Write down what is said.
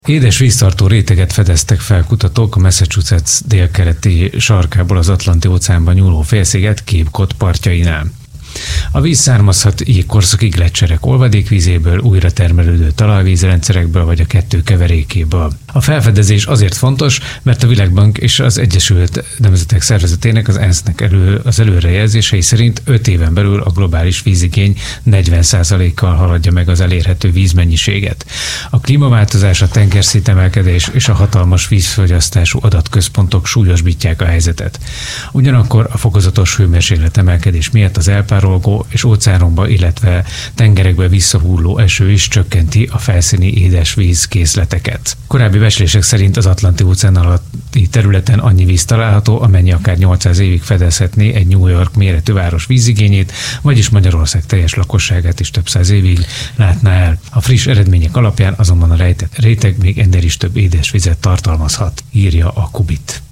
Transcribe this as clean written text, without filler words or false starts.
Édes víztartó réteget fedeztek fel kutatók a Massachusetts délkeleti sarkából az Atlanti-óceánban nyúló félsziget Cape Cod partjainál. A víz származhat jégkorszaki gleccserek olvadékvízéből, újra termelődő talajvízrendszerekből vagy a kettő keverékéből. A felfedezés azért fontos, mert a Világbank és az Egyesült Nemzetek Szervezetének, az ENSZ-nek az előrejelzései szerint 5 éven belül a globális vízigény 40%-kal haladja meg az elérhető vízmennyiséget. A klímaváltozás, a tengerszint-emelkedés és a hatalmas vízfogyasztású adatközpontok súlyosbítják a helyzetet. Ugyanakkor a fokozatos hőmérséklet emelkedés miatt az elpárolgó és óceánokba, illetve tengerekbe visszahulló eső is csökkenti a felszíni édesvíz készleteket. Korábbi becslések szerint az Atlanti-óceán alatti területen annyi víz található, amennyi akár 800 évig fedezhetné egy New York méretű város vízigényét, vagyis Magyarország teljes lakosságát is több száz évig látná el. A friss eredmények alapján azonban a rejtett réteg még ennél is több édesvizet tartalmazhat, írja a Kubit.